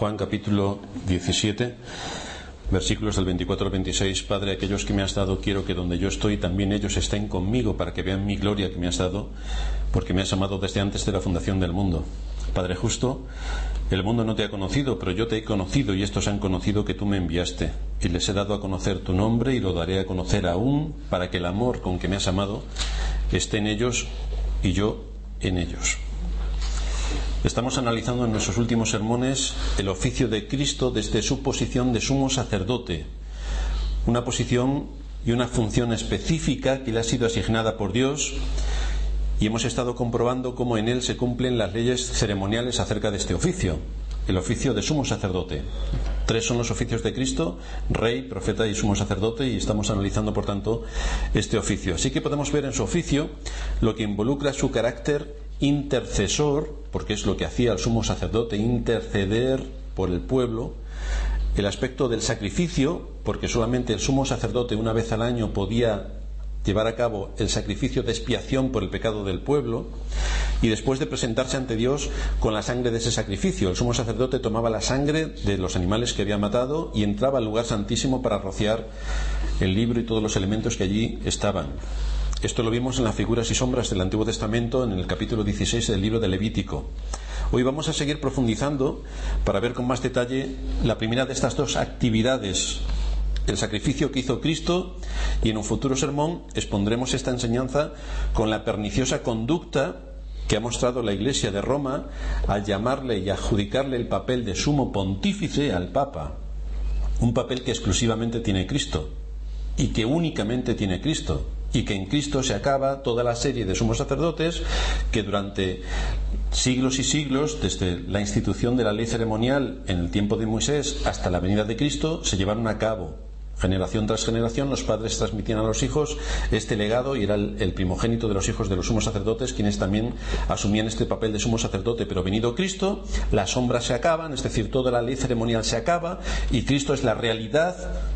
Juan capítulo 17, versículos del 24 al 26. Padre, aquellos que me has dado, quiero que donde yo estoy también ellos estén conmigo, para que vean mi gloria que me has dado, porque me has amado desde antes de la fundación del mundo. Padre justo, el mundo no te ha conocido, pero yo te he conocido, y estos han conocido que tú me enviaste, y les he dado a conocer tu nombre, y lo daré a conocer aún, para que el amor con que me has amado esté en ellos y yo en ellos. Estamos analizando en nuestros últimos sermones el oficio de Cristo desde su posición de sumo sacerdote, una posición y una función específica que le ha sido asignada por Dios, y hemos estado comprobando cómo en él se cumplen las leyes ceremoniales acerca de este oficio, el oficio de sumo sacerdote. 3 son los oficios de Cristo: rey, profeta y sumo sacerdote, y estamos analizando por tanto este oficio. Así que podemos ver en su oficio lo que involucra su carácter intercesor, porque es lo que hacía el sumo sacerdote, interceder por el pueblo; el aspecto del sacrificio, porque solamente el sumo sacerdote una vez al año podía llevar a cabo el sacrificio de expiación por el pecado del pueblo, y después de presentarse ante Dios con la sangre de ese sacrificio, el sumo sacerdote tomaba la sangre de los animales que había matado y entraba al lugar santísimo para rociar el libro y todos los elementos que allí estaban. Esto lo vimos en las figuras y sombras del Antiguo Testamento, en el capítulo 16 del libro de Levítico. Hoy vamos a seguir profundizando para ver con más detalle la primera de estas dos actividades, el sacrificio que hizo Cristo, y en un futuro sermón expondremos esta enseñanza con la perniciosa conducta que ha mostrado la Iglesia de Roma al llamarle y adjudicarle el papel de sumo pontífice al Papa, un papel que exclusivamente tiene Cristo y que únicamente tiene Cristo, y que en Cristo se acaba toda la serie de sumos sacerdotes que durante siglos y siglos, desde la institución de la ley ceremonial en el tiempo de Moisés hasta la venida de Cristo, se llevaron a cabo. Generación tras generación los padres transmitían a los hijos este legado, y era el primogénito de los hijos de los sumos sacerdotes quienes también asumían este papel de sumo sacerdote. Pero venido Cristo, las sombras se acaban, es decir, toda la ley ceremonial se acaba, y Cristo es la realidad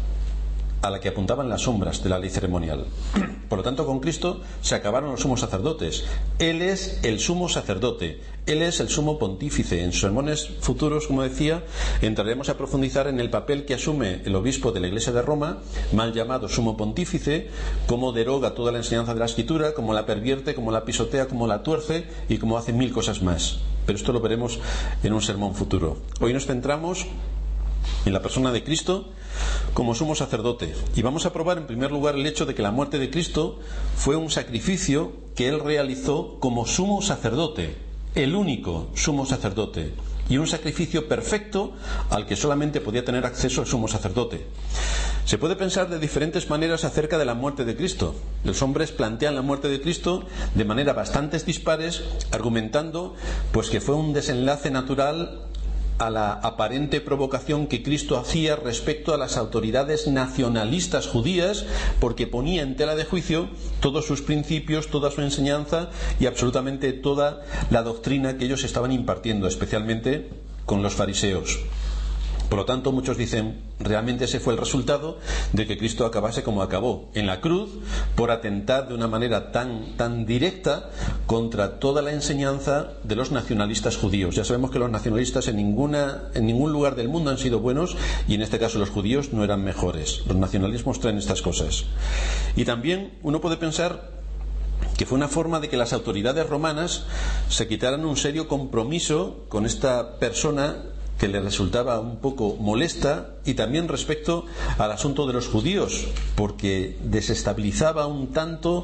a la que apuntaban las sombras de la ley ceremonial. Por lo tanto, con Cristo se acabaron los sumos sacerdotes. Él es el sumo sacerdote, Él es el sumo pontífice. En sermones futuros, como decía, entraremos a profundizar en el papel que asume el obispo de la Iglesia de Roma, mal llamado sumo pontífice, cómo deroga toda la enseñanza de la Escritura, cómo la pervierte, cómo la pisotea, cómo la tuerce y cómo hace 1000 cosas más. Pero esto lo veremos en un sermón futuro. Hoy nos centramos en la persona de Cristo como sumo sacerdote, y vamos a probar en primer lugar el hecho de que la muerte de Cristo fue un sacrificio que Él realizó como sumo sacerdote, el único sumo sacerdote, y un sacrificio perfecto al que solamente podía tener acceso el sumo sacerdote. Se puede pensar de diferentes maneras acerca de la muerte de Cristo. Los hombres plantean la muerte de Cristo de manera bastante dispares, argumentando pues que fue un desenlace natural a la aparente provocación que Cristo hacía respecto a las autoridades nacionalistas judías, porque ponía en tela de juicio todos sus principios, toda su enseñanza y absolutamente toda la doctrina que ellos estaban impartiendo, especialmente con los fariseos. Por lo tanto, muchos dicen, realmente ese fue el resultado de que Cristo acabase como acabó, en la cruz, por atentar de una manera tan directa contra toda la enseñanza de los nacionalistas judíos. Ya sabemos que los nacionalistas en ningún lugar del mundo han sido buenos, y en este caso los judíos no eran mejores. Los nacionalismos traen estas cosas. Y también uno puede pensar que fue una forma de que las autoridades romanas se quitaran un serio compromiso con esta persona que le resultaba un poco molesta, y también respecto al asunto de los judíos, porque desestabilizaba un tanto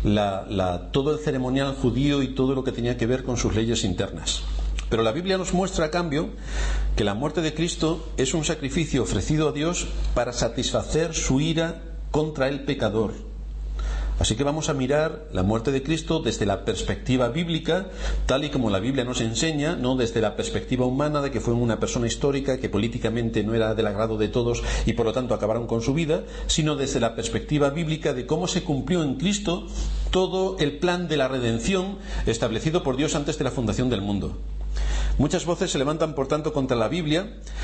todo el ceremonial judío y todo lo que tenía que ver con sus leyes internas. Pero la Biblia nos muestra, a cambio, que la muerte de Cristo es un sacrificio ofrecido a Dios para satisfacer su ira contra el pecador. Así que vamos a mirar la muerte de Cristo desde la perspectiva bíblica, tal y como la Biblia nos enseña, no desde la perspectiva humana de que fue una persona histórica que políticamente no era del agrado de todos y por lo tanto acabaron con su vida, sino desde la perspectiva bíblica de cómo se cumplió en Cristo todo el plan de la redención establecido por Dios antes de la fundación del mundo. Muchas voces se levantan, por tanto, contra la Biblia,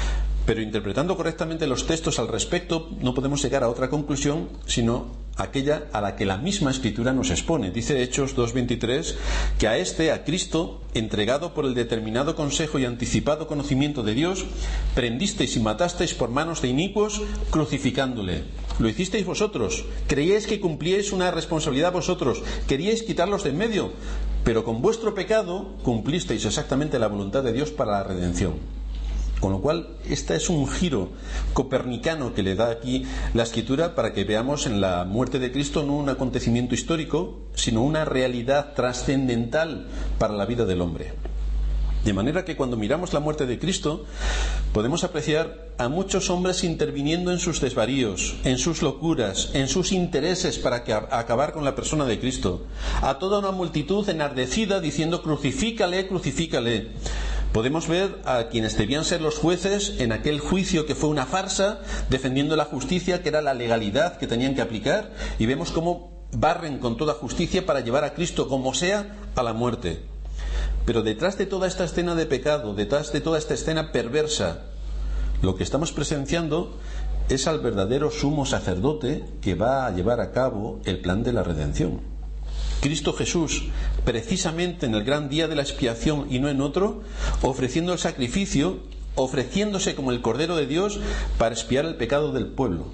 Pero interpretando correctamente los textos al respecto, no podemos llegar a otra conclusión sino aquella a la que la misma Escritura nos expone. Dice Hechos 2:23 que a Cristo, entregado por el determinado consejo y anticipado conocimiento de Dios, prendisteis y matasteis por manos de inicuos, crucificándole. Lo hicisteis vosotros, creíais que cumplíais una responsabilidad vosotros, queríais quitarlos de en medio, pero con vuestro pecado cumplisteis exactamente la voluntad de Dios para la redención. Con lo cual, este es un giro copernicano que le da aquí la Escritura para que veamos en la muerte de Cristo no un acontecimiento histórico, sino una realidad trascendental para la vida del hombre. De manera que cuando miramos la muerte de Cristo, podemos apreciar a muchos hombres interviniendo en sus desvaríos, en sus locuras, en sus intereses para acabar con la persona de Cristo. A toda una multitud enardecida diciendo: crucifícale, crucifícale. Podemos ver a quienes debían ser los jueces en aquel juicio que fue una farsa, defendiendo la justicia, que era la legalidad que tenían que aplicar, y vemos cómo barren con toda justicia para llevar a Cristo, como sea, a la muerte. Pero detrás de toda esta escena de pecado, detrás de toda esta escena perversa, lo que estamos presenciando es al verdadero sumo sacerdote que va a llevar a cabo el plan de la redención. Cristo Jesús, precisamente en el gran día de la expiación y no en otro, ofreciendo el sacrificio, ofreciéndose como el Cordero de Dios para expiar el pecado del pueblo.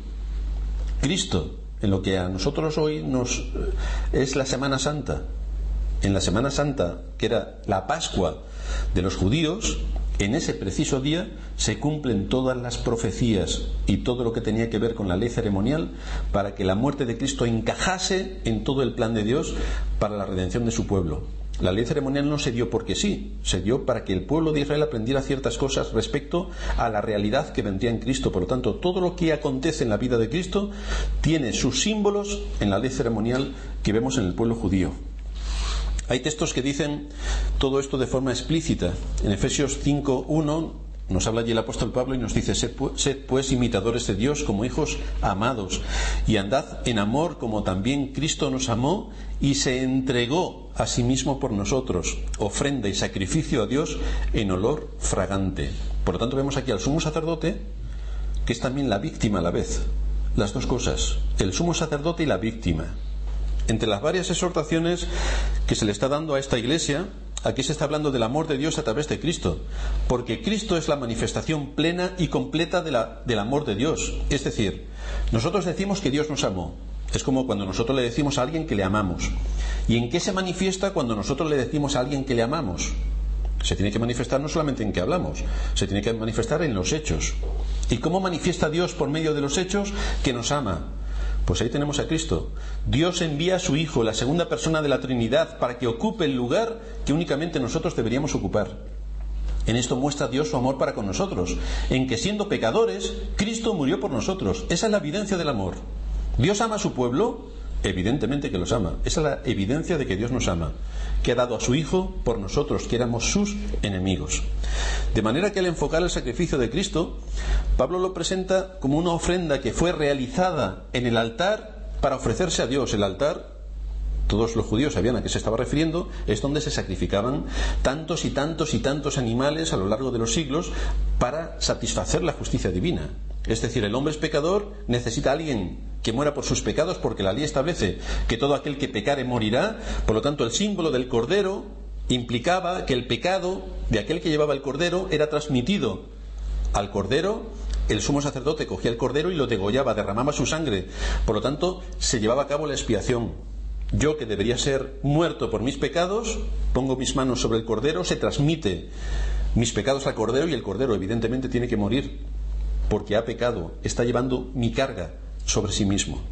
Cristo, en lo que a nosotros hoy es la Semana Santa, en la Semana Santa, que era la Pascua de los judíos, en ese preciso día se cumplen todas las profecías y todo lo que tenía que ver con la ley ceremonial para que la muerte de Cristo encajase en todo el plan de Dios para la redención de su pueblo. La ley ceremonial no se dio porque sí, se dio para que el pueblo de Israel aprendiera ciertas cosas respecto a la realidad que vendría en Cristo. Por lo tanto, todo lo que acontece en la vida de Cristo tiene sus símbolos en la ley ceremonial que vemos en el pueblo judío. Hay textos que dicen todo esto de forma explícita. En Efesios 5:1 nos habla allí el apóstol Pablo y nos dice: sed pues imitadores de Dios como hijos amados, y andad en amor como también Cristo nos amó y se entregó a sí mismo por nosotros, ofrenda y sacrificio a Dios en olor fragante. Por lo tanto, vemos aquí al sumo sacerdote, que es también la víctima a la vez. Las dos cosas, el sumo sacerdote y la víctima. Entre las varias exhortaciones que se le está dando a esta iglesia, aquí se está hablando del amor de Dios a través de Cristo, porque Cristo es la manifestación plena y completa del amor de Dios. Es decir, nosotros decimos que Dios nos amó. Es como cuando nosotros le decimos a alguien que le amamos. ¿Y en qué se manifiesta cuando nosotros le decimos a alguien que le amamos? Se tiene que manifestar no solamente en que hablamos, se tiene que manifestar en los hechos. ¿Y cómo manifiesta Dios por medio de los hechos? Que nos ama. Pues ahí tenemos a Cristo. Dios envía a su Hijo, la segunda persona de la Trinidad, para que ocupe el lugar que únicamente nosotros deberíamos ocupar. En esto muestra Dios su amor para con nosotros, en que siendo pecadores, Cristo murió por nosotros. Esa es la evidencia del amor. ¿Dios ama a su pueblo? Evidentemente que los ama. Esa es la evidencia de que Dios nos ama, que ha dado a su Hijo por nosotros, que éramos sus enemigos. De manera que al enfocar el sacrificio de Cristo, Pablo lo presenta como una ofrenda que fue realizada en el altar para ofrecerse a Dios. El altar, todos los judíos sabían a qué se estaba refiriendo, es donde se sacrificaban tantos y tantos y tantos animales a lo largo de los siglos para satisfacer la justicia divina. Es decir, el hombre es pecador, necesita a alguien que muera por sus pecados, porque la ley establece que todo aquel que pecare morirá. Por lo tanto, el símbolo del cordero implicaba que el pecado de aquel que llevaba el cordero era transmitido al cordero. El sumo sacerdote cogía el cordero y lo degollaba, derramaba su sangre. Por lo tanto, se llevaba a cabo la expiación. Yo, que debería ser muerto por mis pecados, pongo mis manos sobre el cordero, se transmite mis pecados al cordero, y el cordero evidentemente tiene que morir porque ha pecado, está llevando mi carga sobre sí mismo.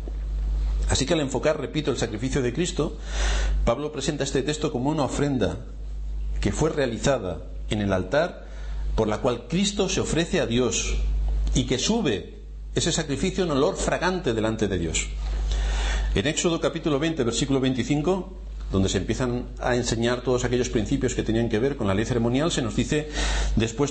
Así que al enfocar, repito, el sacrificio de Cristo, Pablo presenta este texto como una ofrenda que fue realizada en el altar, por la cual Cristo se ofrece a Dios y que sube ese sacrificio en olor fragante delante de Dios. En Éxodo capítulo 20, versículo 25, donde se empiezan a enseñar todos aquellos principios que tenían que ver con la ley ceremonial, se nos dice: después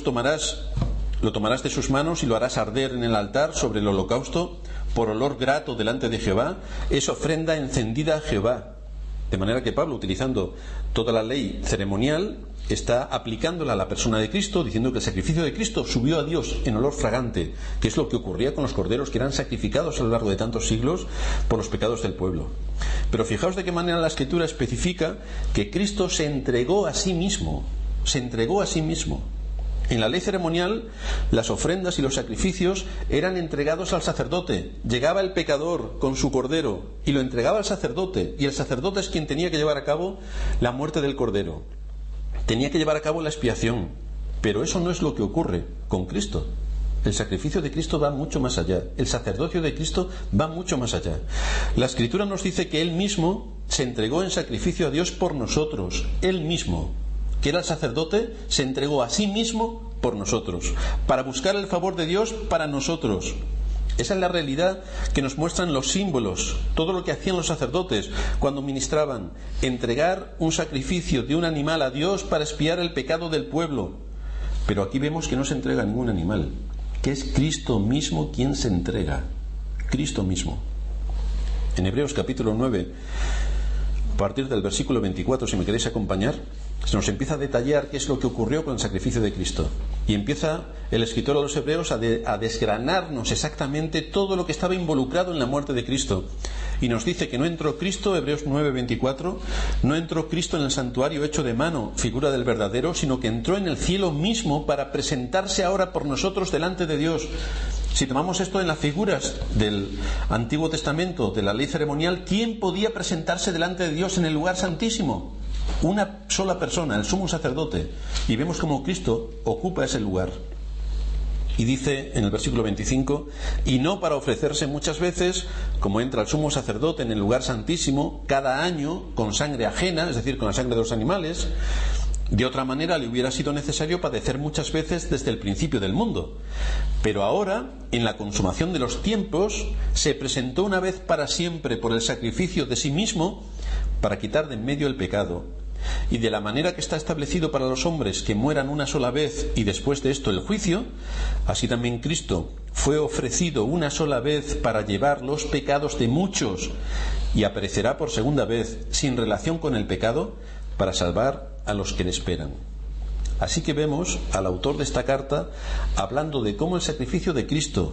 lo tomarás de sus manos y lo harás arder en el altar sobre el holocausto por olor grato delante de Jehová, es ofrenda encendida a Jehová. De manera que Pablo, utilizando toda la ley ceremonial, está aplicándola a la persona de Cristo, diciendo que el sacrificio de Cristo subió a Dios en olor fragante, que es lo que ocurría con los corderos que eran sacrificados a lo largo de tantos siglos por los pecados del pueblo. Pero fijaos de qué manera la Escritura especifica que Cristo se entregó a sí mismo. Se entregó a sí mismo. En la ley ceremonial, las ofrendas y los sacrificios eran entregados al sacerdote. Llegaba el pecador con su cordero y lo entregaba al sacerdote, y el sacerdote es quien tenía que llevar a cabo la muerte del cordero. Tenía que llevar a cabo la expiación. Pero eso no es lo que ocurre con Cristo. El sacrificio de Cristo va mucho más allá. El sacerdocio de Cristo va mucho más allá. La Escritura nos dice que Él mismo se entregó en sacrificio a Dios por nosotros. Él mismo, que era el sacerdote, se entregó a sí mismo por nosotros, para buscar el favor de Dios para nosotros. Esa es la realidad que nos muestran los símbolos, todo lo que hacían los sacerdotes cuando ministraban: entregar un sacrificio de un animal a Dios para expiar el pecado del pueblo. Pero aquí vemos que no se entrega ningún animal, que es Cristo mismo quien se entrega. Cristo mismo. En Hebreos capítulo 9, a partir del versículo 24, si me queréis acompañar, se nos empieza a detallar qué es lo que ocurrió con el sacrificio de Cristo. Y empieza el escritor a los Hebreos a desgranarnos exactamente todo lo que estaba involucrado en la muerte de Cristo. Y nos dice que no entró Cristo, Hebreos 9:24, no entró Cristo en el santuario hecho de mano, figura del verdadero, sino que entró en el cielo mismo para presentarse ahora por nosotros delante de Dios. Si tomamos esto en las figuras del Antiguo Testamento, de la ley ceremonial, ¿quién podía presentarse delante de Dios en el lugar santísimo? Una sola persona, el sumo sacerdote. Y vemos cómo Cristo ocupa ese lugar. Y dice en el versículo 25: y no para ofrecerse muchas veces, como entra el sumo sacerdote en el lugar santísimo cada año con sangre ajena, es decir, con la sangre de los animales. De otra manera le hubiera sido necesario padecer muchas veces desde el principio del mundo. Pero ahora, en la consumación de los tiempos, se presentó una vez para siempre por el sacrificio de sí mismo para quitar de en medio el pecado. Y de la manera que está establecido para los hombres que mueran una sola vez y después de esto el juicio, así también Cristo fue ofrecido una sola vez para llevar los pecados de muchos, y aparecerá por segunda vez sin relación con el pecado para salvar a los que le esperan. Así que vemos al autor de esta carta hablando de cómo el sacrificio de Cristo,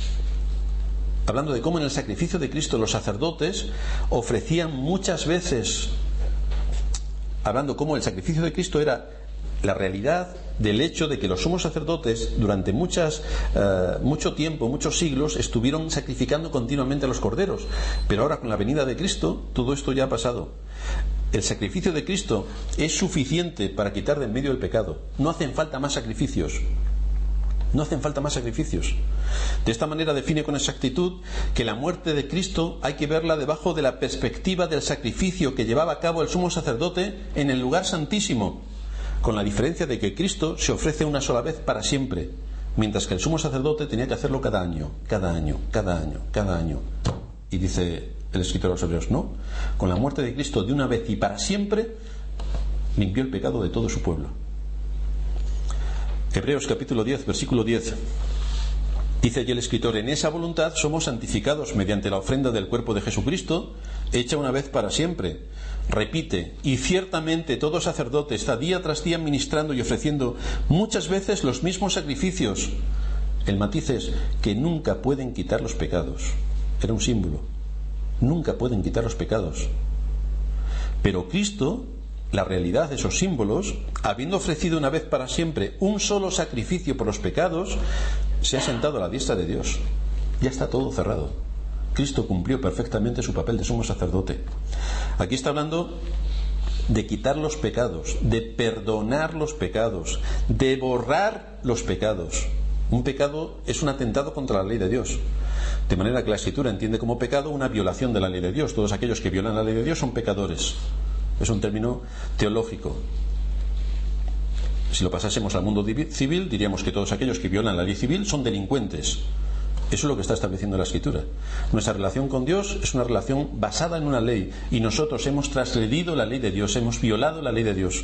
hablando de cómo en el sacrificio de Cristo los sacerdotes ofrecían muchas veces, hablando cómo el sacrificio de Cristo era la realidad del hecho de que los sumos sacerdotes durante mucho tiempo, muchos siglos, estuvieron sacrificando continuamente a los corderos. Pero ahora, con la venida de Cristo, todo esto ya ha pasado. El sacrificio de Cristo es suficiente para quitar de en medio el pecado. No hacen falta más sacrificios. No hacen falta más sacrificios. De esta manera define con exactitud que la muerte de Cristo hay que verla debajo de la perspectiva del sacrificio que llevaba a cabo el sumo sacerdote en el lugar santísimo, con la diferencia de que Cristo se ofrece una sola vez para siempre, mientras que el sumo sacerdote tenía que hacerlo cada año. Y dice el escritor de los Hebreos: no, con la muerte de Cristo de una vez y para siempre limpió el pecado de todo su pueblo. Hebreos capítulo 10, versículo 10. Dice allí el escritor: en esa voluntad somos santificados mediante la ofrenda del cuerpo de Jesucristo, hecha una vez para siempre. Repite: y ciertamente todo sacerdote está día tras día ministrando y ofreciendo muchas veces los mismos sacrificios. El matiz es que nunca pueden quitar los pecados. Era un símbolo. Nunca pueden quitar los pecados. Pero Cristo, la realidad de esos símbolos, habiendo ofrecido una vez para siempre un solo sacrificio por los pecados, se ha sentado a la diestra de Dios. Ya está todo cerrado. Cristo cumplió perfectamente su papel de sumo sacerdote. Aquí está hablando de quitar los pecados, de perdonar los pecados, de borrar los pecados. Un pecado es un atentado contra la ley de Dios. De manera que la Escritura entiende como pecado una violación de la ley de Dios. Todos aquellos que violan la ley de Dios son pecadores. Es un término teológico. Si lo pasásemos al mundo civil, diríamos que todos aquellos que violan la ley civil son delincuentes. Eso es lo que está estableciendo la Escritura. Nuestra relación con Dios es una relación basada en una ley, y nosotros hemos transgredido la ley de Dios, hemos violado la ley de Dios.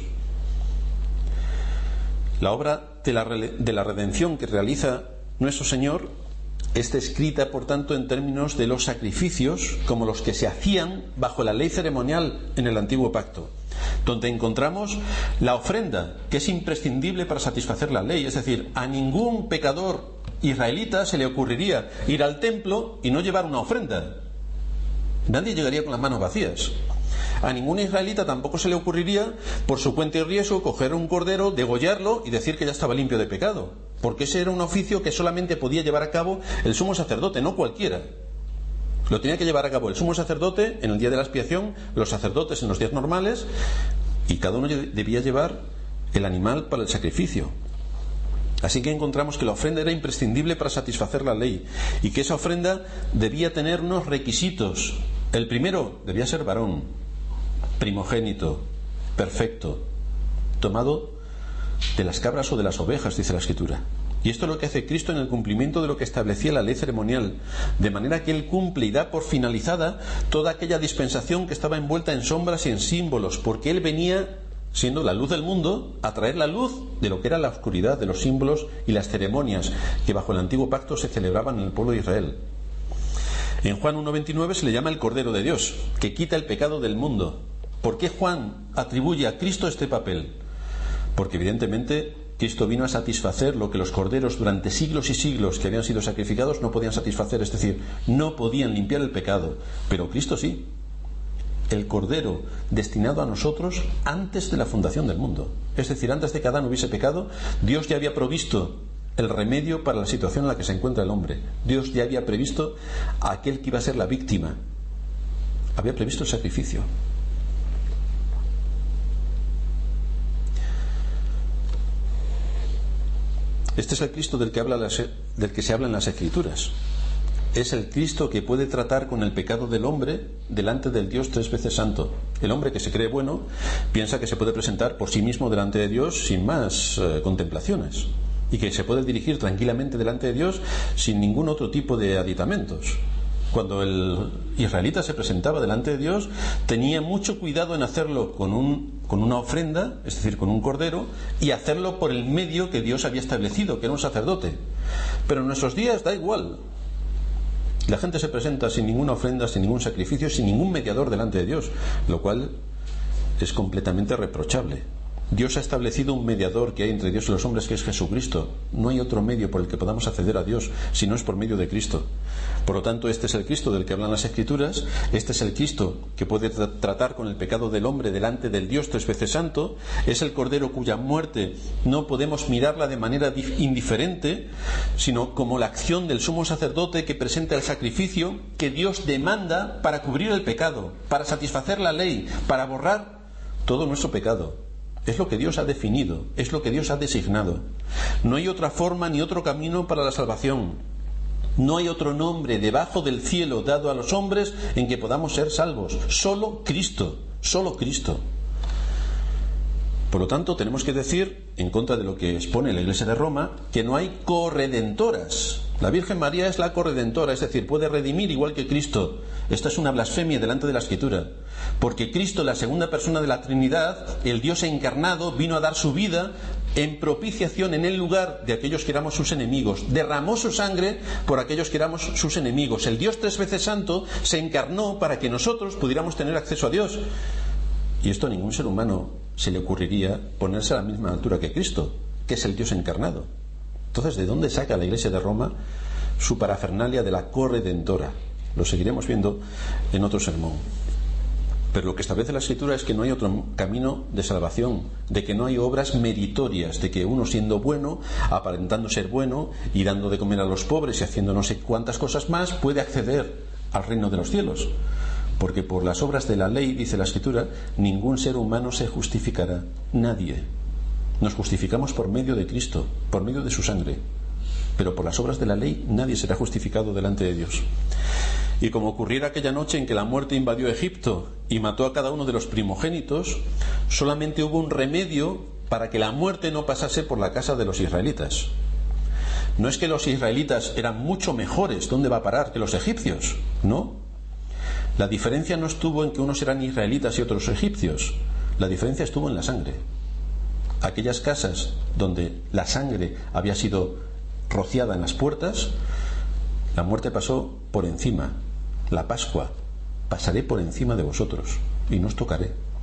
La obra de la redención que realiza nuestro Señor está escrita, por tanto, en términos de los sacrificios como los que se hacían bajo la ley ceremonial en el Antiguo Pacto. donde encontramos la ofrenda, que es imprescindible para satisfacer la ley. Es decir, a ningún pecador israelita se le ocurriría ir al templo y no llevar una ofrenda. Nadie llegaría con las manos vacías. A ningún israelita tampoco se le ocurriría, por su cuenta y riesgo, coger un cordero, degollarlo y decir que ya estaba limpio de pecado, porque ese era un oficio que solamente podía llevar a cabo el sumo sacerdote, no cualquiera. Lo tenía que llevar a cabo el sumo sacerdote en el día de la expiación, los sacerdotes en los días normales, y cada uno debía llevar el animal para el sacrificio. Así que encontramos que la ofrenda era imprescindible para satisfacer la ley, y que esa ofrenda debía tener unos requisitos. El primero, debía ser varón, primogénito, perfecto, tomado de las cabras o de las ovejas, dice la Escritura. Y esto es lo que hace Cristo en el cumplimiento de lo que establecía la ley ceremonial, de manera que Él cumple y da por finalizada toda aquella dispensación que estaba envuelta en sombras y en símbolos, porque Él venía, siendo la luz del mundo, a traer la luz de lo que era la oscuridad, de los símbolos y las ceremonias que bajo el antiguo pacto se celebraban en el pueblo de Israel. En Juan 1:29 se le llama el Cordero de Dios, que quita el pecado del mundo. ¿Por qué Juan atribuye a Cristo este papel? Porque evidentemente Cristo vino a satisfacer lo que los corderos durante siglos y siglos que habían sido sacrificados no podían satisfacer, es decir, no podían limpiar el pecado, pero Cristo sí. El cordero destinado a nosotros antes de la fundación del mundo, es decir, antes de que Adán hubiese pecado, Dios ya había provisto el remedio para la situación en la que se encuentra el hombre. Dios ya había previsto a aquel que iba a ser la víctima, había previsto el sacrificio. Este es el Cristo del que se habla en las Escrituras. Es el Cristo que puede tratar con el pecado del hombre delante del Dios 3 veces santo. El hombre que se cree bueno piensa que se puede presentar por sí mismo delante de Dios sin más contemplaciones, y que se puede dirigir tranquilamente delante de Dios sin ningún otro tipo de aditamentos. Cuando el israelita se presentaba delante de Dios, tenía mucho cuidado en hacerlo con una ofrenda, es decir, con un cordero, y hacerlo por el medio que Dios había establecido, que era un sacerdote. Pero en nuestros días da igual. La gente se presenta sin ninguna ofrenda, sin ningún sacrificio, sin ningún mediador delante de Dios, lo cual es completamente reprochable. Dios ha establecido un mediador que hay entre Dios y los hombres, que es Jesucristo. No hay otro medio por el que podamos acceder a Dios si no es por medio de Cristo. Por lo tanto, este es el Cristo del que hablan las Escrituras. Este es el Cristo que puede tratar con el pecado del hombre delante del Dios 3 veces santo. Es el Cordero cuya muerte no podemos mirarla de manera indiferente, sino como la acción del sumo sacerdote que presenta el sacrificio que Dios demanda para cubrir el pecado, para satisfacer la ley, para borrar todo nuestro pecado. Es lo que Dios ha definido, es lo que Dios ha designado. No hay otra forma ni otro camino para la salvación. No hay otro nombre debajo del cielo dado a los hombres en que podamos ser salvos. Solo Cristo, solo Cristo. Por lo tanto, tenemos que decir, en contra de lo que expone la Iglesia de Roma, que no hay corredentoras. La Virgen María es la corredentora, es decir, puede redimir igual que Cristo. Esta es una blasfemia delante de la Escritura, porque Cristo, la segunda persona de la Trinidad, el Dios encarnado, vino a dar su vida en propiciación en el lugar de aquellos que éramos sus enemigos. Derramó su sangre por aquellos que éramos sus enemigos. El Dios 3 veces santo se encarnó para que nosotros pudiéramos tener acceso a Dios. Y esto a ningún ser humano se le ocurriría ponerse a la misma altura que Cristo, que es el Dios encarnado. Entonces, ¿de dónde saca la Iglesia de Roma su parafernalia de la corredentora? Lo seguiremos viendo en otro sermón. Pero lo que establece la Escritura es que no hay otro camino de salvación, de que no hay obras meritorias, de que uno siendo bueno, aparentando ser bueno y dando de comer a los pobres y haciendo no sé cuántas cosas más, puede acceder al reino de los cielos. Porque por las obras de la ley, dice la Escritura, ningún ser humano se justificará, nadie. Nos justificamos por medio de Cristo, por medio de su sangre, pero por las obras de la ley nadie será justificado delante de Dios. Y como ocurriera aquella noche en que la muerte invadió Egipto y mató a cada uno de los primogénitos, solamente hubo un remedio para que la muerte no pasase por la casa de los israelitas. No es que los israelitas eran mucho mejores, ¿dónde va a parar?, que los egipcios, no. La diferencia no estuvo en que unos eran israelitas y otros egipcios, la diferencia estuvo en la sangre. Aquellas casas donde la sangre había sido rociada en las puertas, la muerte pasó por encima. La Pascua, pasaré por encima de vosotros y no os tocaré.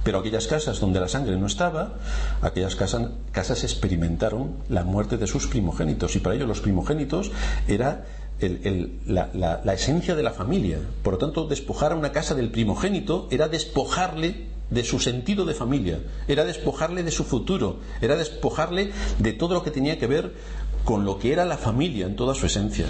Pero aquellas casas donde la sangre no estaba, aquellas casas experimentaron la muerte de sus primogénitos, y para ellos los primogénitos era la esencia de la familia. Por lo tanto, despojar a una casa del primogénito era despojarle de su sentido de familia, era despojarle de su futuro, era despojarle de todo lo que tenía que ver con lo que era la familia en toda su esencia.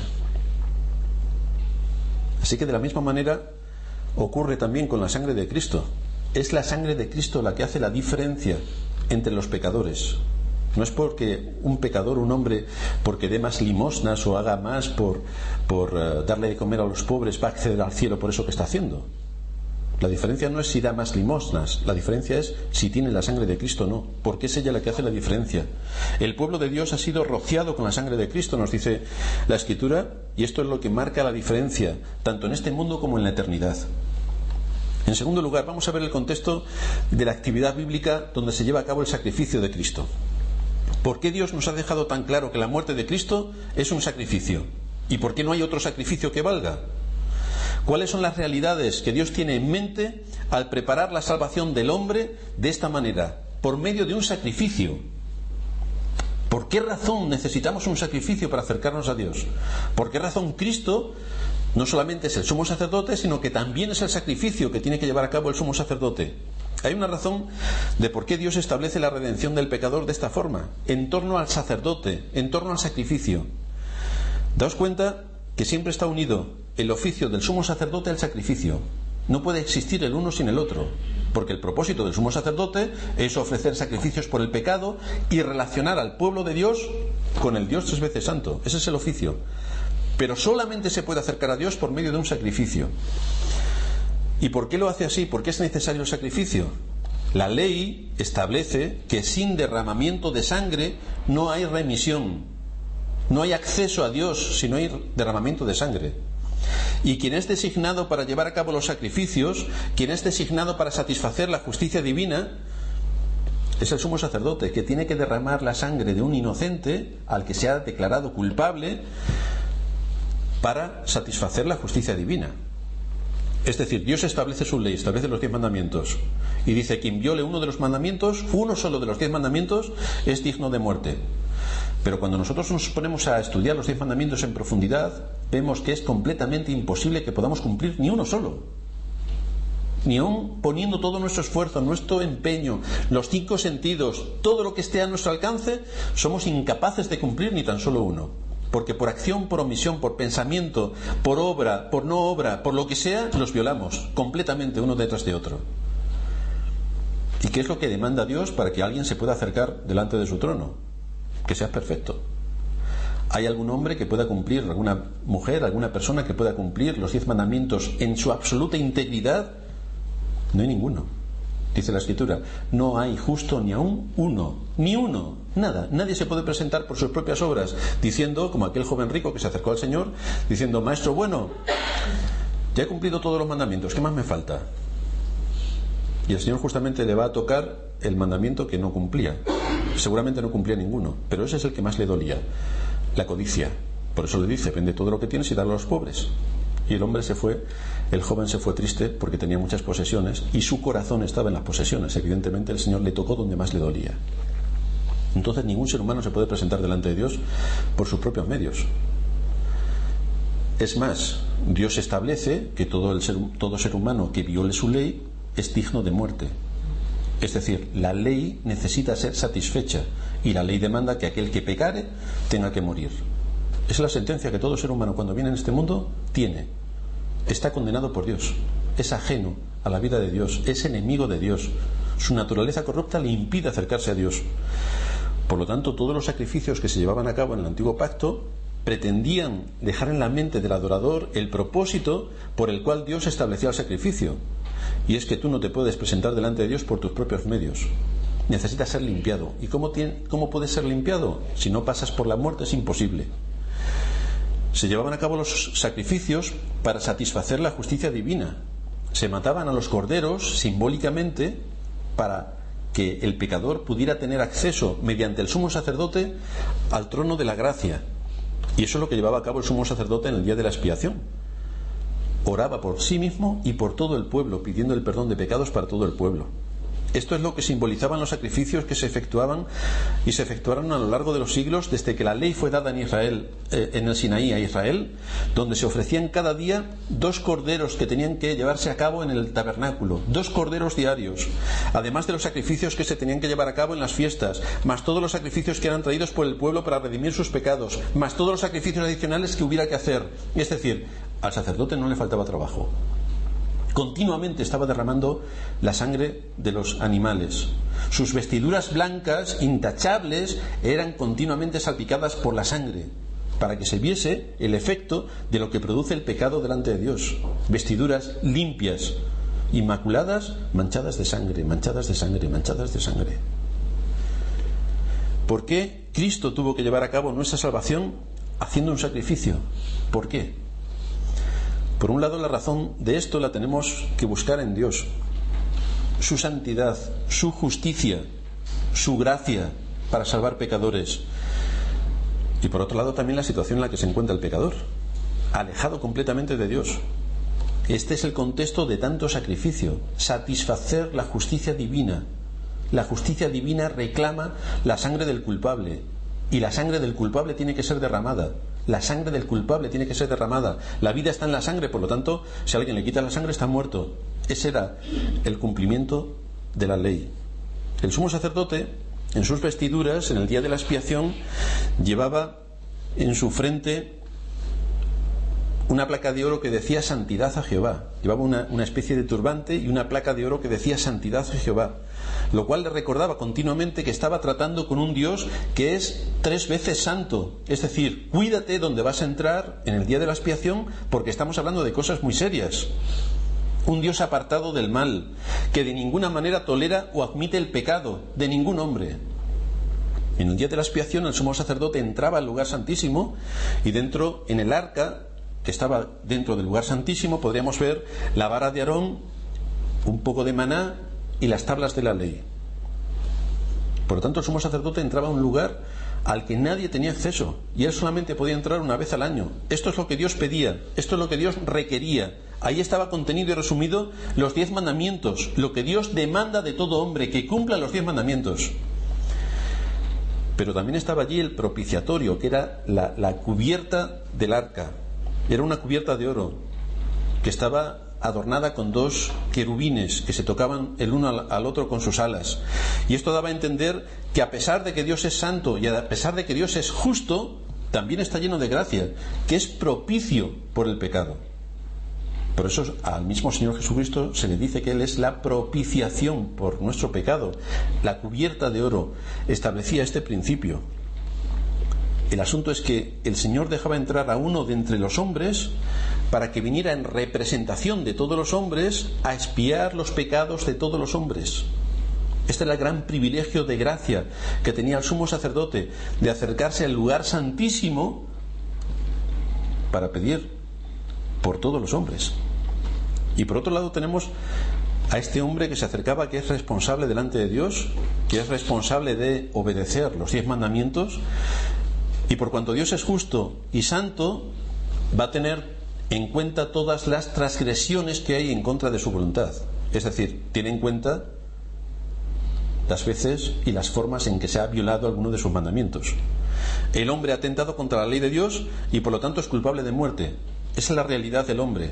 Así que de la misma manera ocurre también con la sangre de Cristo. Es la sangre de Cristo la que hace la diferencia entre los pecadores. No es porque un pecador, un hombre, porque dé más limosnas o haga más por darle de comer a los pobres, va a acceder al cielo por eso que está haciendo. La diferencia no es si da más limosnas, la diferencia es si tiene la sangre de Cristo o no, porque es ella la que hace la diferencia. El pueblo de Dios ha sido rociado con la sangre de Cristo, nos dice la Escritura, y esto es lo que marca la diferencia, tanto en este mundo como en la eternidad. En segundo lugar, vamos a ver el contexto de la actividad bíblica donde se lleva a cabo el sacrificio de Cristo. ¿Por qué Dios nos ha dejado tan claro que la muerte de Cristo es un sacrificio? ¿Y por qué no hay otro sacrificio que valga? ¿Cuáles son las realidades que Dios tiene en mente al preparar la salvación del hombre de esta manera? Por medio de un sacrificio. ¿Por qué razón necesitamos un sacrificio para acercarnos a Dios? ¿Por qué razón Cristo no solamente es el sumo sacerdote, sino que también es el sacrificio que tiene que llevar a cabo el sumo sacerdote? Hay una razón de por qué Dios establece la redención del pecador de esta forma, en torno al sacerdote, en torno al sacrificio. Daos cuenta que siempre está unido el oficio del sumo sacerdote al sacrificio. No puede existir el uno sin el otro, porque el propósito del sumo sacerdote es ofrecer sacrificios por el pecado y relacionar al pueblo de Dios con el Dios tres veces santo. Ese es el oficio. Pero solamente se puede acercar a Dios por medio de un sacrificio. ¿Y por qué lo hace así? ¿Por qué es necesario el sacrificio? La ley establece que sin derramamiento de sangre no hay remisión. No hay acceso a Dios si no hay derramamiento de sangre. Y quien es designado para llevar a cabo los sacrificios, quien es designado para satisfacer la justicia divina, es el sumo sacerdote, que tiene que derramar la sangre de un inocente al que se ha declarado culpable para satisfacer la justicia divina. Es decir, Dios establece su ley, establece los 10 mandamientos y dice: quien viole uno de los mandamientos, uno solo de los 10 mandamientos, es digno de muerte. Pero cuando nosotros nos ponemos a estudiar los 10 mandamientos en profundidad, vemos que es completamente imposible que podamos cumplir ni uno solo. Ni aun poniendo todo nuestro esfuerzo, nuestro empeño, los 5 sentidos, todo lo que esté a nuestro alcance, somos incapaces de cumplir ni tan solo uno. Porque por acción, por omisión, por pensamiento, por obra, por no obra, por lo que sea, los violamos completamente uno detrás de otro. ¿Y qué es lo que demanda Dios para que alguien se pueda acercar delante de su trono? Que seas perfecto. ¿Hay algún hombre que pueda cumplir, alguna mujer, alguna persona que pueda cumplir los 10 mandamientos en su absoluta integridad? No hay ninguno. Dice la Escritura: no hay justo ni aún uno, ni uno, nada. Nadie se puede presentar por sus propias obras diciendo, como aquel joven rico que se acercó al Señor, diciendo: maestro bueno, ya he cumplido todos los mandamientos, ¿qué más me falta? Y el Señor justamente le va a tocar el mandamiento que no cumplía. Seguramente no cumplía ninguno, pero ese es el que más le dolía: la codicia. Por eso le dice: vende todo lo que tienes y dalo a los pobres. Y el hombre se fue, el joven se fue triste porque tenía muchas posesiones y su corazón estaba en las posesiones. Evidentemente el Señor le tocó donde más le dolía. Entonces ningún ser humano se puede presentar delante de Dios por sus propios medios. Es más, Dios establece que todo ser humano que viole su ley es digno de muerte. Es decir, la ley necesita ser satisfecha y la ley demanda que aquel que pecare tenga que morir. Es la sentencia que todo ser humano cuando viene en este mundo tiene. Está condenado por Dios, es ajeno a la vida de Dios, es enemigo de Dios. Su naturaleza corrupta le impide acercarse a Dios. Por lo tanto, todos los sacrificios que se llevaban a cabo en el antiguo pacto pretendían dejar en la mente del adorador el propósito por el cual Dios estableció el sacrificio. Y es que tú no te puedes presentar delante de Dios por tus propios medios. Necesitas ser limpiado. ¿Y cómo puedes ser limpiado? Si no pasas por la muerte es imposible. Se llevaban a cabo los sacrificios para satisfacer la justicia divina. Se mataban a los corderos simbólicamente para que el pecador pudiera tener acceso mediante el sumo sacerdote al trono de la gracia. Y eso es lo que llevaba a cabo el sumo sacerdote en el día de la expiación. Oraba por sí mismo y por todo el pueblo, pidiendo el perdón de pecados para todo el pueblo. Esto es lo que simbolizaban los sacrificios que se efectuaban y se efectuaron a lo largo de los siglos desde que la ley fue dada en Israel, en el Sinaí a Israel, donde se ofrecían cada día 2 corderos que tenían que llevarse a cabo en el tabernáculo, 2 corderos diarios, además de los sacrificios que se tenían que llevar a cabo en las fiestas, más todos los sacrificios que eran traídos por el pueblo para redimir sus pecados, más todos los sacrificios adicionales que hubiera que hacer. Es decir, al sacerdote no le faltaba trabajo. Continuamente estaba derramando la sangre de los animales. Sus vestiduras blancas, intachables, eran continuamente salpicadas por la sangre, para que se viese el efecto de lo que produce el pecado delante de Dios. Vestiduras limpias, inmaculadas, manchadas de sangre, manchadas de sangre, manchadas de sangre. ¿Por qué Cristo tuvo que llevar a cabo nuestra salvación haciendo un sacrificio? ¿Por qué? Por un lado, la razón de esto la tenemos que buscar en Dios. Su santidad, su justicia, su gracia para salvar pecadores. Y por otro lado, también la situación en la que se encuentra el pecador, alejado completamente de Dios. Este es el contexto de tanto sacrificio: satisfacer la justicia divina. La justicia divina reclama la sangre del culpable, y la sangre del culpable tiene que ser derramada. La sangre del culpable tiene que ser derramada. La vida está en la sangre, por lo tanto, si a alguien le quita la sangre está muerto. Ese era el cumplimiento de la ley. El sumo sacerdote, en sus vestiduras, en el día de la expiación, llevaba en su frente una placa de oro que decía santidad a Jehová. Llevaba una especie de turbante y una placa de oro que decía santidad a Jehová, lo cual le recordaba continuamente que estaba tratando con un Dios que es 3 veces santo. Es decir, cuídate donde vas a entrar en el día de la expiación, porque estamos hablando de cosas muy serias. Un Dios apartado del mal, que de ninguna manera tolera o admite el pecado de ningún hombre. En el día de la expiación el sumo sacerdote entraba al lugar santísimo, y dentro, en el arca que estaba dentro del lugar santísimo, podríamos ver la vara de Aarón, un poco de maná y las tablas de la ley. Por lo tanto, el sumo sacerdote entraba a un lugar al que nadie tenía acceso, y él solamente podía entrar una vez al año. Esto es lo que Dios pedía, esto es lo que Dios requería. Ahí estaba contenido y resumido los 10 mandamientos, lo que Dios demanda de todo hombre, que cumpla los 10 mandamientos. Pero también estaba allí el propiciatorio, que era la cubierta del arca. Era una cubierta de oro que estaba adornada con 2 querubines que se tocaban el uno al otro con sus alas. Y esto daba a entender que a pesar de que Dios es santo y a pesar de que Dios es justo, también está lleno de gracia, que es propicio por el pecado. Por eso al mismo Señor Jesucristo se le dice que Él es la propiciación por nuestro pecado. La cubierta de oro establecía este principio. El asunto es que el Señor dejaba entrar a uno de entre los hombres para que viniera en representación de todos los hombres a expiar los pecados de todos los hombres. Este era el gran privilegio de gracia que tenía el sumo sacerdote, de acercarse al lugar santísimo para pedir por todos los hombres. Y por otro lado tenemos a este hombre que se acercaba, que es responsable delante de Dios, que es responsable de obedecer los 10 mandamientos. Y por cuanto Dios es justo y santo, va a tener en cuenta todas las transgresiones que hay en contra de su voluntad. Es decir, tiene en cuenta las veces y las formas en que se ha violado alguno de sus mandamientos. El hombre ha atentado contra la ley de Dios y por lo tanto es culpable de muerte. Esa es la realidad del hombre.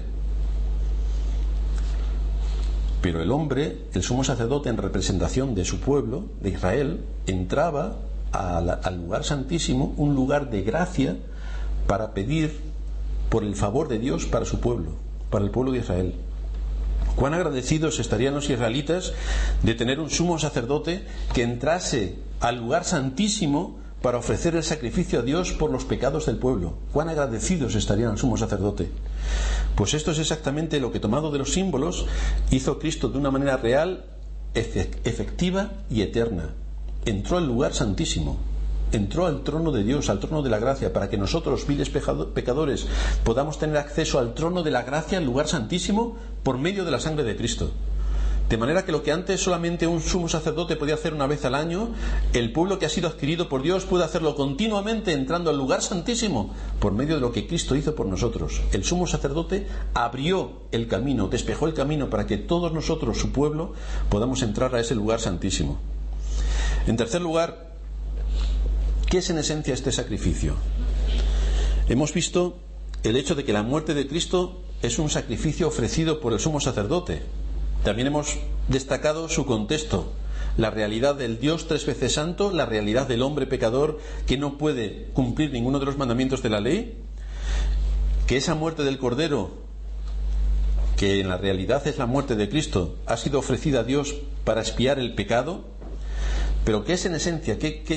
Pero el hombre, el sumo sacerdote en representación de su pueblo, de Israel, entraba al lugar santísimo, un lugar de gracia, para pedir por el favor de Dios para su pueblo, para el pueblo de Israel. Cuán agradecidos estarían los israelitas de tener un sumo sacerdote que entrase al lugar santísimo para ofrecer el sacrificio a Dios por los pecados del pueblo. Cuán agradecidos estarían al sumo sacerdote. Pues esto es exactamente lo que, tomado de los símbolos, hizo Cristo de una manera real, efectiva y eterna. Entró al lugar santísimo, entró al trono de Dios, al trono de la gracia, para que nosotros, viles pecadores, podamos tener acceso al trono de la gracia, al lugar santísimo, por medio de la sangre de Cristo. De manera que lo que antes solamente un sumo sacerdote podía hacer una vez al año, el pueblo que ha sido adquirido por Dios puede hacerlo continuamente entrando al lugar santísimo por medio de lo que Cristo hizo por nosotros. El sumo sacerdote abrió el camino, despejó el camino para que todos nosotros, su pueblo, podamos entrar a ese lugar santísimo. En tercer lugar, ¿qué es en esencia este sacrificio? Hemos visto el hecho de que la muerte de Cristo es un sacrificio ofrecido por el sumo sacerdote. También hemos destacado su contexto, la realidad del Dios tres veces santo, la realidad del hombre pecador que no puede cumplir ninguno de los mandamientos de la ley, que esa muerte del Cordero, que en la realidad es la muerte de Cristo, ha sido ofrecida a Dios para expiar el pecado, pero ¿qué es en esencia?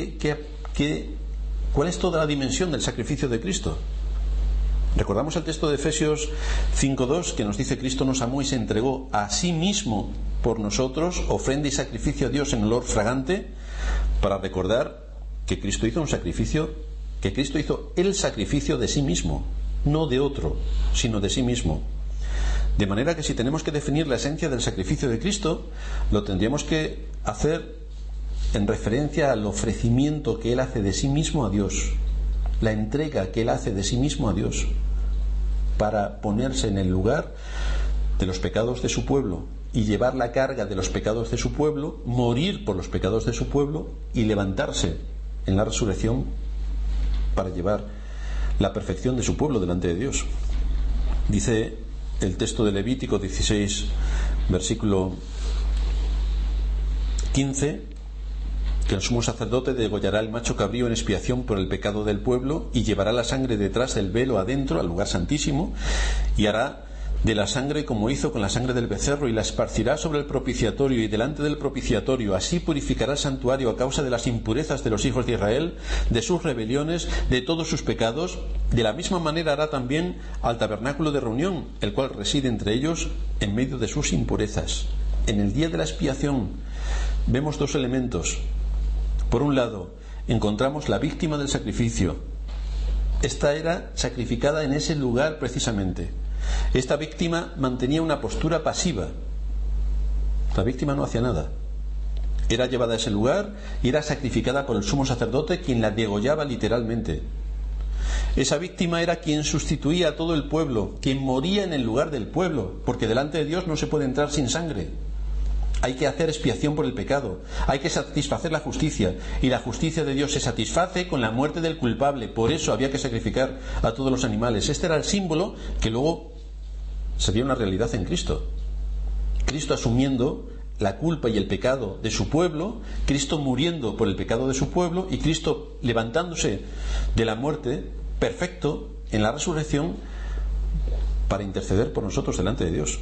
¿Cuál es toda la dimensión del sacrificio de Cristo? Recordamos el texto de Efesios 5:2 que nos dice: Cristo nos amó y se entregó a sí mismo por nosotros, ofrenda y sacrificio a Dios en olor fragante, para recordar que Cristo hizo un sacrificio, que Cristo hizo el sacrificio de sí mismo, no de otro, sino de sí mismo. De manera que si tenemos que definir la esencia del sacrificio de Cristo, lo tendríamos que hacer en referencia al ofrecimiento que Él hace de sí mismo a Dios, la entrega que Él hace de sí mismo a Dios para ponerse en el lugar de los pecados de su pueblo y llevar la carga de los pecados de su pueblo, morir por los pecados de su pueblo y levantarse en la resurrección para llevar la perfección de su pueblo delante de Dios. Dice el texto de Levítico 16, versículo 15, que el sumo sacerdote degollará el macho cabrío en expiación por el pecado del pueblo y llevará la sangre detrás del velo adentro al lugar santísimo y hará de la sangre como hizo con la sangre del becerro y la esparcirá sobre el propiciatorio y delante del propiciatorio. Así purificará el santuario a causa de las impurezas de los hijos de Israel, de sus rebeliones, de todos sus pecados. De la misma manera hará también al tabernáculo de reunión, el cual reside entre ellos en medio de sus impurezas. En el día de la expiación vemos dos elementos. Por un lado, encontramos la víctima del sacrificio. Esta era sacrificada en ese lugar precisamente. Esta víctima mantenía una postura pasiva. La víctima no hacía nada. Era llevada a ese lugar y era sacrificada por el sumo sacerdote, quien la degollaba literalmente. Esa víctima era quien sustituía a todo el pueblo, quien moría en el lugar del pueblo, porque delante de Dios no se puede entrar sin sangre. Hay que hacer expiación por el pecado, hay que satisfacer la justicia, y la justicia de Dios se satisface con la muerte del culpable. Por eso había que sacrificar a todos los animales. Este era el símbolo que luego sería una realidad en Cristo. Cristo asumiendo la culpa y el pecado de su pueblo, Cristo muriendo por el pecado de su pueblo y Cristo levantándose de la muerte perfecto en la resurrección para interceder por nosotros delante de Dios.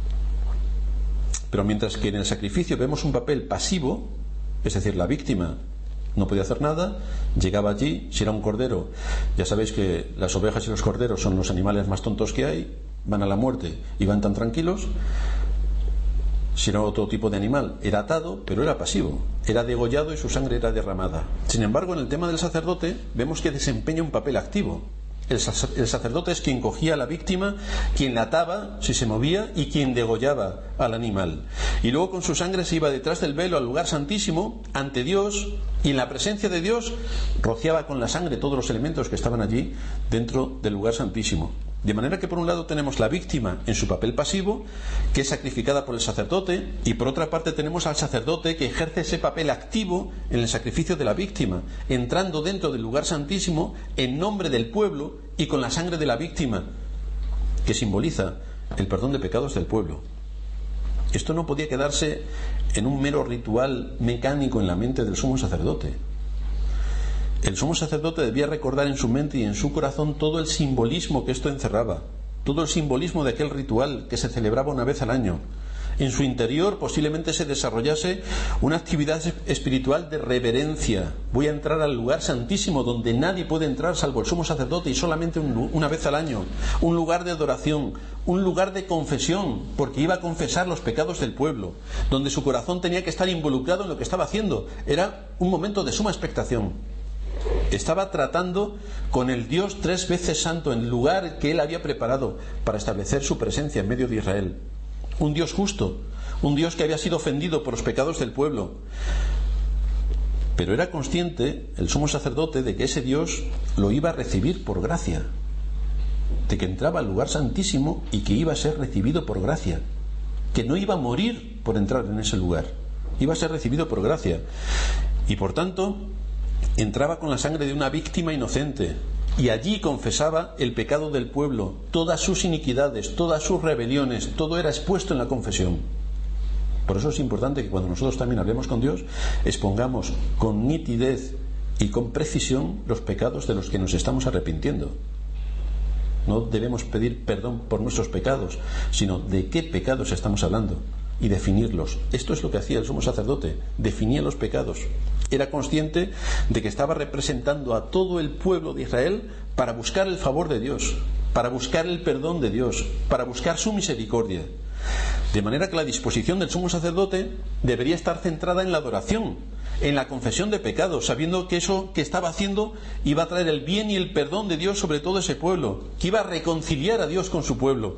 Pero mientras que en el sacrificio vemos un papel pasivo, es decir, la víctima no podía hacer nada, llegaba allí, si era un cordero, ya sabéis que las ovejas y los corderos son los animales más tontos que hay, van a la muerte y van tan tranquilos. Si era otro tipo de animal, era atado, pero era pasivo, era degollado y su sangre era derramada. Sin embargo, en el tema del sacerdote vemos que desempeña un papel activo. El sacerdote es quien cogía a la víctima, quien la ataba si se movía y quien degollaba al animal. Y luego con su sangre se iba detrás del velo al lugar santísimo, ante Dios, y en la presencia de Dios rociaba con la sangre todos los elementos que estaban allí dentro del lugar santísimo. De manera que por un lado tenemos la víctima en su papel pasivo, que es sacrificada por el sacerdote, y por otra parte tenemos al sacerdote que ejerce ese papel activo en el sacrificio de la víctima, entrando dentro del lugar santísimo en nombre del pueblo y con la sangre de la víctima, que simboliza el perdón de pecados del pueblo. Esto no podía quedarse en un mero ritual mecánico en la mente del sumo sacerdote. El sumo sacerdote debía recordar en su mente y en su corazón todo el simbolismo que esto encerraba, todo el simbolismo de aquel ritual que se celebraba una vez al año. En su interior posiblemente se desarrollase una actividad espiritual de reverencia. Voy a entrar al lugar santísimo donde nadie puede entrar salvo el sumo sacerdote y solamente una vez al año. Un lugar de adoración, un lugar de confesión, porque iba a confesar los pecados del pueblo, donde su corazón tenía que estar involucrado en lo que estaba haciendo. Era un momento de suma expectación. Estaba tratando con el Dios tres veces santo en el lugar que él había preparado para establecer su presencia en medio de Israel. un Dios justo, un Dios que había sido ofendido por los pecados del pueblo. Pero era consciente el sumo sacerdote de que ese Dios lo iba a recibir por gracia, de que entraba al lugar santísimo y que iba a ser recibido por gracia, que no iba a morir por entrar en ese lugar, iba a ser recibido por gracia, y por tanto entraba con la sangre de una víctima inocente, y allí confesaba el pecado del pueblo, todas sus iniquidades, todas sus rebeliones, todo era expuesto en la confesión. Por eso es importante que cuando nosotros también hablemos con Dios, expongamos con nitidez y con precisión los pecados de los que nos estamos arrepintiendo. No debemos pedir perdón por nuestros pecados, sino de qué pecados estamos hablando y definirlos. Esto es lo que hacía el sumo sacerdote, definía los pecados. Era consciente de que estaba representando a todo el pueblo de Israel para buscar el favor de Dios, para buscar el perdón de Dios, para buscar su misericordia. De manera que la disposición del sumo sacerdote debería estar centrada en la adoración, en la confesión de pecados, sabiendo que eso que estaba haciendo iba a traer el bien y el perdón de Dios sobre todo ese pueblo, que iba a reconciliar a Dios con su pueblo,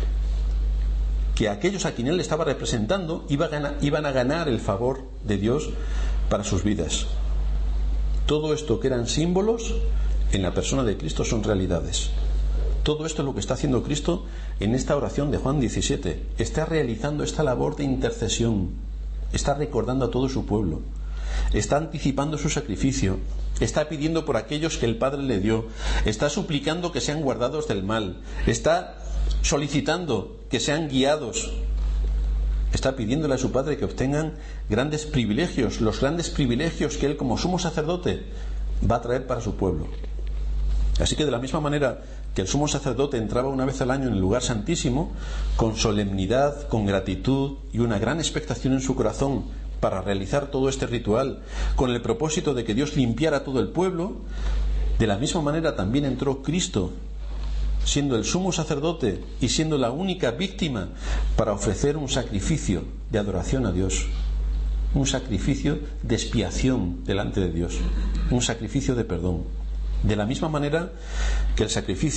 que aquellos a quien él estaba representando iban a ganar el favor de Dios para sus vidas. Todo esto que eran símbolos, en la persona de Cristo son realidades. Todo esto es lo que está haciendo Cristo en esta oración de Juan 17. Está realizando esta labor de intercesión, está recordando a todo su pueblo, está anticipando su sacrificio, está pidiendo por aquellos que el Padre le dio, está suplicando que sean guardados del mal, está solicitando que sean guiados, está pidiéndole a su Padre que obtengan grandes privilegios, los grandes privilegios que él como sumo sacerdote va a traer para su pueblo. Así que de la misma manera que el sumo sacerdote entraba una vez al año en el lugar santísimo, con solemnidad, con gratitud y una gran expectación en su corazón para realizar todo este ritual, con el propósito de que Dios limpiara todo el pueblo, de la misma manera también entró Cristo, siendo el sumo sacerdote y siendo la única víctima, para ofrecer un sacrificio de adoración a Dios, un sacrificio de expiación delante de Dios, un sacrificio de perdón. De la misma manera que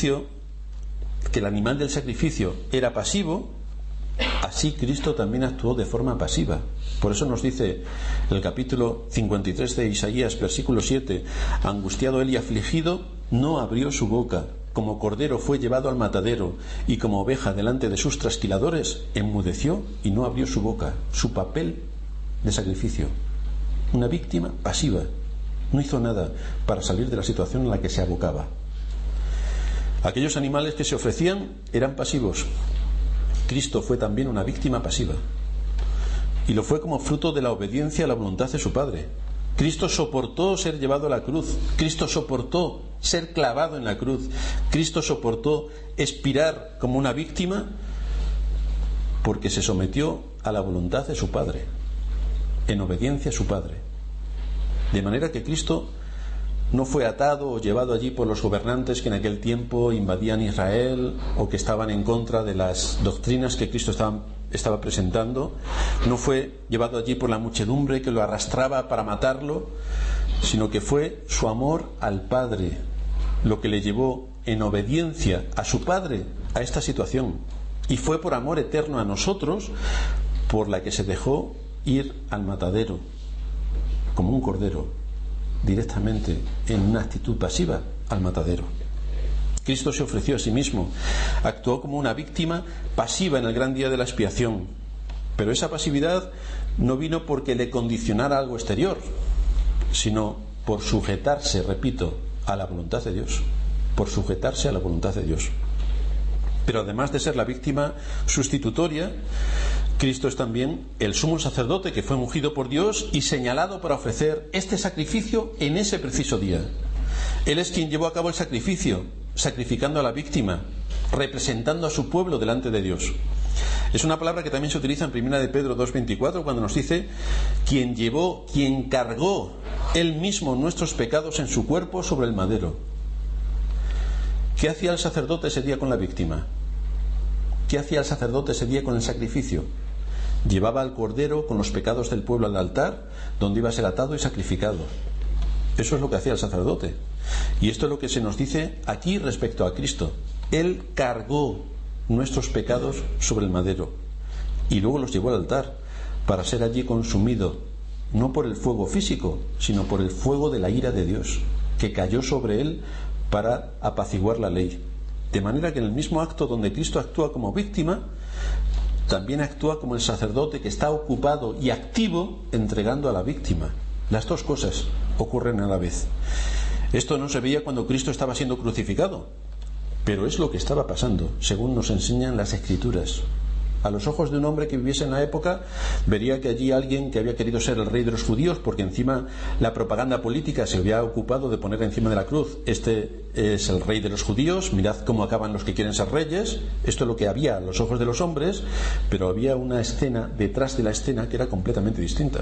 el animal del sacrificio era pasivo, así Cristo también actuó de forma pasiva. Por eso nos dice el capítulo 53 de Isaías, versículo 7: angustiado él y afligido, no abrió su boca. Como cordero fue llevado al matadero, y como oveja delante de sus trasquiladores, enmudeció y no abrió su boca. Su papel de sacrificio, una víctima pasiva, no hizo nada para salir de la situación en la que se abocaba. Aquellos animales que se ofrecían eran pasivos. Cristo fue también una víctima pasiva, y lo fue como fruto de la obediencia a la voluntad de su Padre. Cristo soportó ser llevado a la cruz, Cristo soportó ser clavado en la cruz, Cristo soportó expirar como una víctima, porque se sometió a la voluntad de su Padre, en obediencia a su Padre. De manera que Cristo no fue atado o llevado allí por los gobernantes que en aquel tiempo invadían Israel o que estaban en contra de las doctrinas que Cristo estaba presentando. No fue llevado allí por la muchedumbre que lo arrastraba para matarlo, sino que fue su amor al Padre lo que le llevó en obediencia a su Padre a esta situación, y fue por amor eterno a nosotros por la que se dejó ir al matadero como un cordero, directamente en una actitud pasiva al matadero. Cristo se ofreció a sí mismo, actuó como una víctima pasiva en el gran día de la expiación, pero esa pasividad no vino porque le condicionara algo exterior, sino por sujetarse, repito, a la voluntad de Dios, por sujetarse a la voluntad de Dios. Pero además de ser la víctima sustitutoria, Cristo es también el sumo sacerdote que fue ungido por Dios y señalado para ofrecer este sacrificio en ese preciso día. Él es quien llevó a cabo el sacrificio, sacrificando a la víctima, representando a su pueblo delante de Dios. Es una palabra que también se utiliza en 1 de Pedro 2:24, cuando nos dice: quien cargó él mismo nuestros pecados en su cuerpo sobre el madero. ¿Qué hacía el sacerdote ese día con la víctima? ¿Qué hacía el sacerdote ese día con el sacrificio? Llevaba al cordero con los pecados del pueblo al altar, donde iba a ser atado y sacrificado. Eso es lo que hacía el sacerdote. Y esto es lo que se nos dice aquí respecto a Cristo. Él cargó nuestros pecados sobre el madero. y luego los llevó al altar para ser allí consumido, no por el fuego físico, sino por el fuego de la ira de Dios, que cayó sobre él para apaciguar la ley. De manera que en el mismo acto donde Cristo actúa como víctima, también actúa como el sacerdote que está ocupado y activo entregando a la víctima. Las dos cosas ocurren a la vez. Esto no se veía cuando Cristo estaba siendo crucificado, pero es lo que estaba pasando, según nos enseñan las Escrituras. A los ojos de un hombre que viviese en la época, vería que allí alguien que había querido ser el rey de los judíos, porque encima la propaganda política se había ocupado de poner encima de la cruz: este es el rey de los judíos, mirad cómo acaban los que quieren ser reyes. Esto es lo que había a los ojos de los hombres, pero había una escena detrás de la escena que era completamente distinta.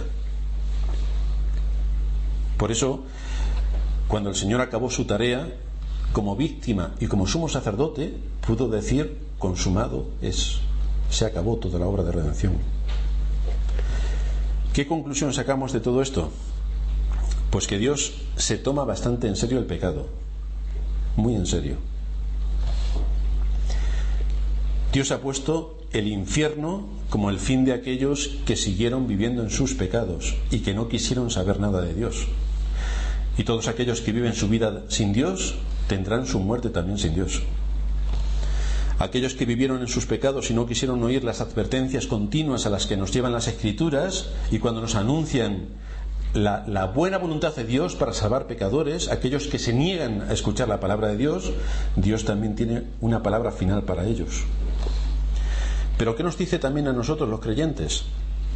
Por eso, cuando el Señor acabó su tarea como víctima y como sumo sacerdote, pudo decir: consumado es. Se acabó toda la obra de redención. ¿Qué conclusión sacamos de todo esto? Pues que Dios se toma bastante en serio el pecado, muy en serio. Dios ha puesto el infierno como el fin de aquellos que siguieron viviendo en sus pecados y que no quisieron saber nada de Dios. Y todos aquellos que viven su vida sin Dios tendrán su muerte también sin Dios. Aquellos que vivieron en sus pecados y no quisieron oír las advertencias continuas a las que nos llevan las Escrituras, y cuando nos anuncian la buena voluntad de Dios para salvar pecadores, aquellos que se niegan a escuchar la palabra de Dios, Dios también tiene una palabra final para ellos. Pero ¿qué nos dice también a nosotros los creyentes?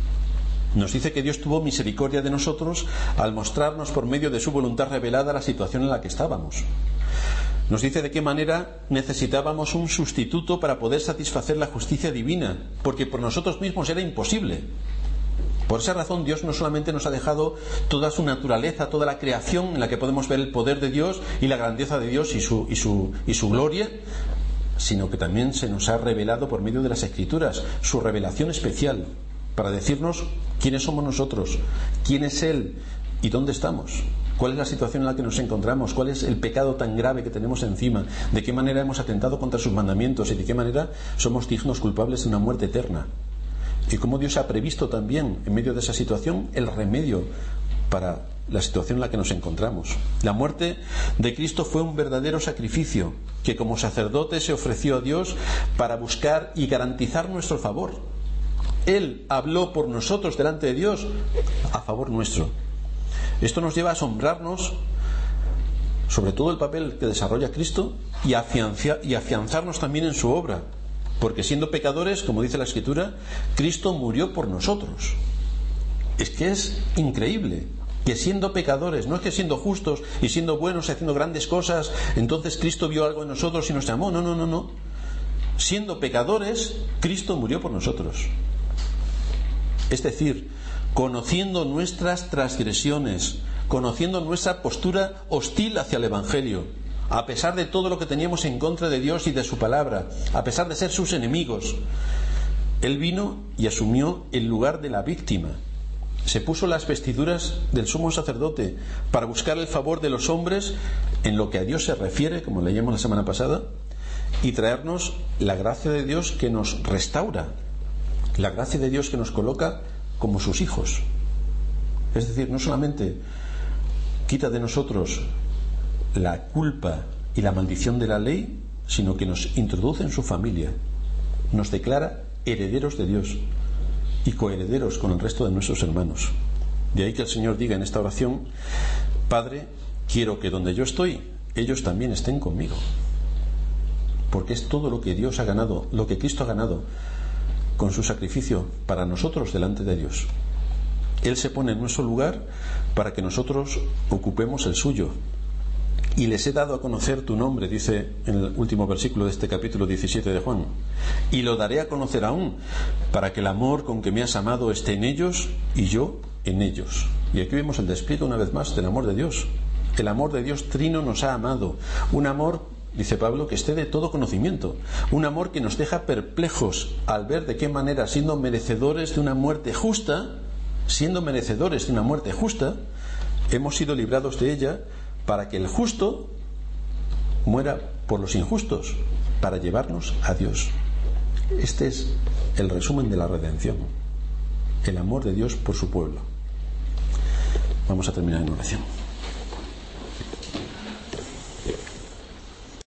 Nos dice que Dios tuvo misericordia de nosotros al mostrarnos por medio de su voluntad revelada la situación en la que estábamos. Nos dice de qué manera necesitábamos un sustituto para poder satisfacer la justicia divina, porque por nosotros mismos era imposible. Por esa razón Dios no solamente nos ha dejado toda su naturaleza, toda la creación en la que podemos ver el poder de Dios y la grandeza de Dios y su gloria, sino que también se nos ha revelado por medio de las Escrituras su revelación especial para decirnos quiénes somos nosotros, quién es Él y dónde estamos. ¿Cuál es la situación en la que nos encontramos? ¿Cuál es el pecado tan grave que tenemos encima? ¿De qué manera hemos atentado contra sus mandamientos? ¿Y de qué manera somos dignos culpables de una muerte eterna? Y cómo Dios ha previsto también, en medio de esa situación, el remedio para la situación en la que nos encontramos. La muerte de Cristo fue un verdadero sacrificio que como sacerdote se ofreció a Dios para buscar y garantizar nuestro favor. Él habló por nosotros delante de Dios a favor nuestro. Esto nos lleva a asombrarnos sobre todo el papel que desarrolla Cristo y afianzarnos también en su obra, porque siendo pecadores, como dice la Escritura, Cristo murió por nosotros. Es que es increíble que siendo pecadores, no es que siendo justos y siendo buenos y haciendo grandes cosas, entonces Cristo vio algo en nosotros y nos llamó. No. Siendo pecadores, Cristo murió por nosotros. Es decir, conociendo nuestras transgresiones, conociendo nuestra postura hostil hacia el Evangelio, a pesar de todo lo que teníamos en contra de Dios y de su palabra, a pesar de ser sus enemigos, Él vino y asumió el lugar de la víctima. Se puso las vestiduras del sumo sacerdote para buscar el favor de los hombres en lo que a Dios se refiere, como leíamos la semana pasada, y traernos la gracia de Dios que nos restaura, la gracia de Dios que nos coloca como sus hijos. Es decir, no solamente quita de nosotros la culpa y la maldición de la ley, sino que nos introduce en su familia, nos declara herederos de Dios y coherederos con el resto de nuestros hermanos. De ahí que el Señor diga en esta oración: Padre, quiero que donde yo estoy, ellos también estén conmigo. Porque es todo lo que Dios ha ganado, lo que Cristo ha ganado con su sacrificio para nosotros delante de Dios. Él se pone en nuestro lugar para que nosotros ocupemos el suyo. Y les he dado a conocer tu nombre, dice en el último versículo de este capítulo 17 de Juan. Y lo daré a conocer aún, para que el amor con que me has amado esté en ellos y yo en ellos. Y aquí vemos el despliegue una vez más del amor de Dios. El amor de Dios trino nos ha amado. Un amor, dice Pablo, que esté de todo conocimiento. Un amor que nos deja perplejos al ver de qué manera, siendo merecedores de una muerte justa, hemos sido librados de ella, para que el justo muera por los injustos, para llevarnos a Dios. Este es el resumen de la redención, el amor de Dios por su pueblo. Vamos a terminar en oración.